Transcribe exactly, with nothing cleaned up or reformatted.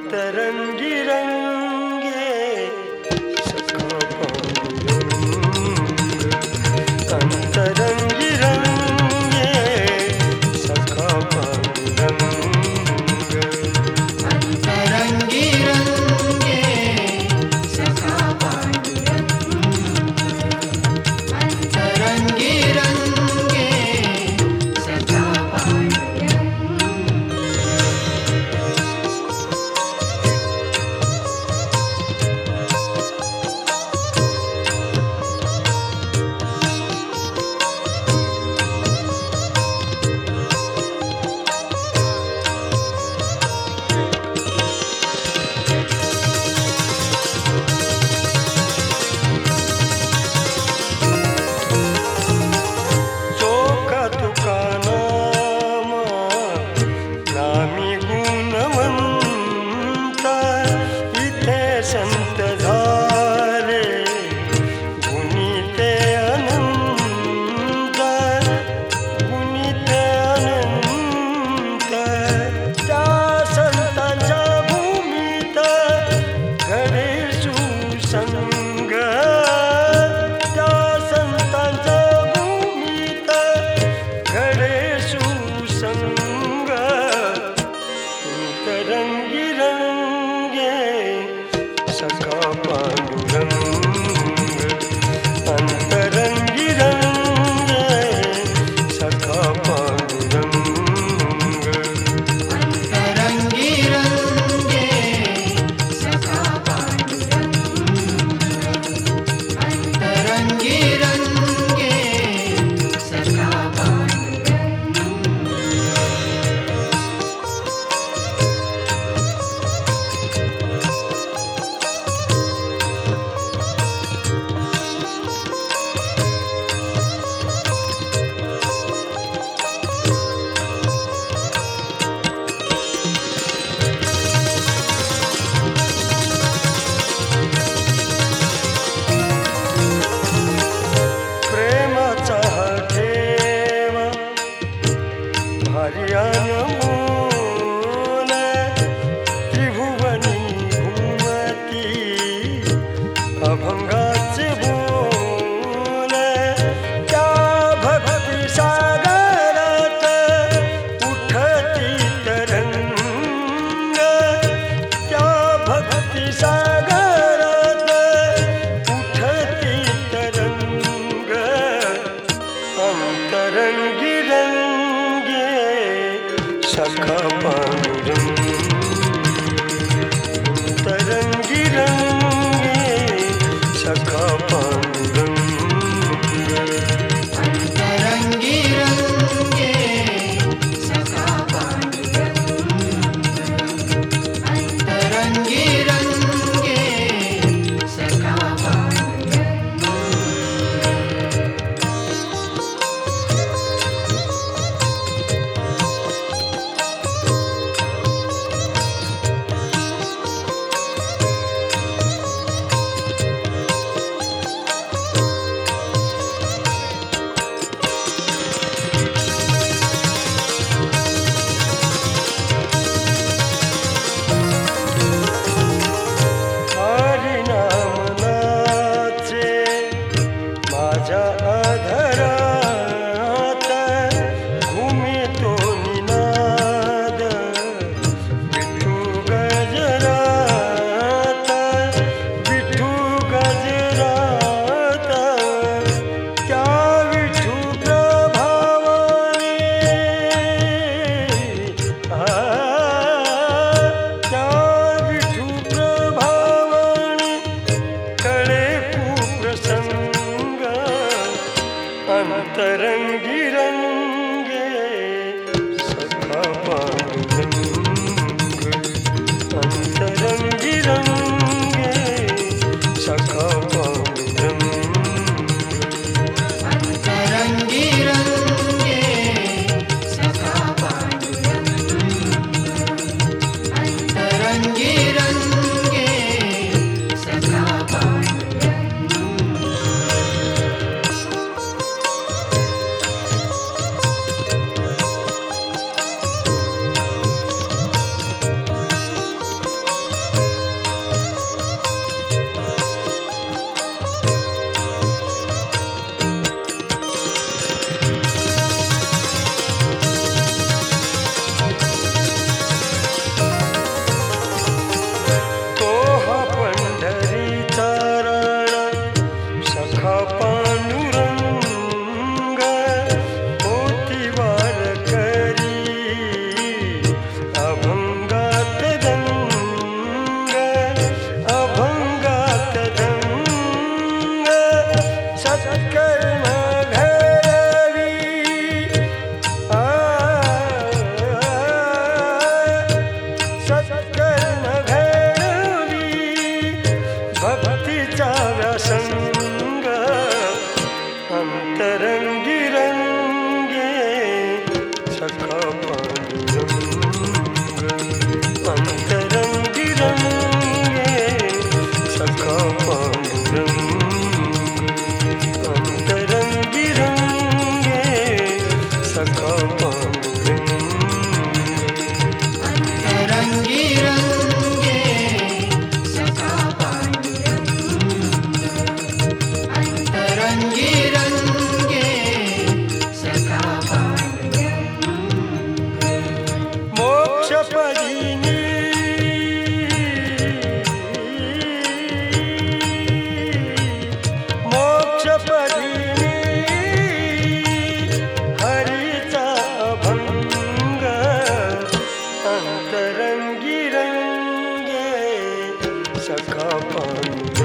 अंतरंगी रंगे सखा पांडुरंग, अंतरंगी रंगे सखा पांडुरंग, अंतरंगी रंगे सखा पांडुरंग, अंतरंगी रंगे सखा पांडुरंग। चोखा तुका नामा नामी गुणवंत, इथे संत झाले गुणी ते अनंत, गुणी ते अनंत। त्या संतांच्या भूमीत घडे सुसंग, त्या संतांच्या भूमीत घडे सुसंग। अंतरंगी रंगे सखा पांडुरंग, अंतरंगी रंगे सखा पांडुरंग, अंतरंगी रंगे सखा पांडुरंग, अंतरंगी रंगे सखा पांडुरंग। प्रेमाचा हा ठेव भारी अनमोल, त्रिभुवनी घुमती अभंगाचे बोल। त्या भक्ती सागरात उठती तरंग, त्या भक्ती सागरात उठती तरंग। अंतरंगी रंगे सखा पांडुरंग, अंतरंगी रंगे सखा पांडुरंग, अंतरंगी रंगे सखा पांडुरंग, अंतरंगी रंगे सखा पांडुरंग। हरिनाम नाचे माझ्या अधरात, घुमितो निनाद विठू गजरात, विठू गजरात। त्या विठू प्रभावाने आ, त्या विठू प्रभावाने कळे कुप्रसंग। अंतरंगी रंगे सखा पांडुरंग, अंतरंगी रंगे सखा पांडुरंग, अंतरंगी रंगे सखा पांडुरंग, अंतरंगी रंगे सखा पांडुरंग। सखा पांडुरंगे